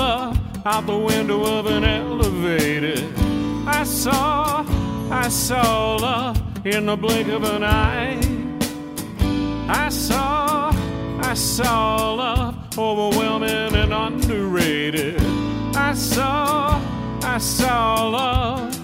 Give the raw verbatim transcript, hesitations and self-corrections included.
love out the window of an elevator. I saw, I saw love in the blink of an eye. I saw, I saw love overwhelming and underrated. I saw, I saw love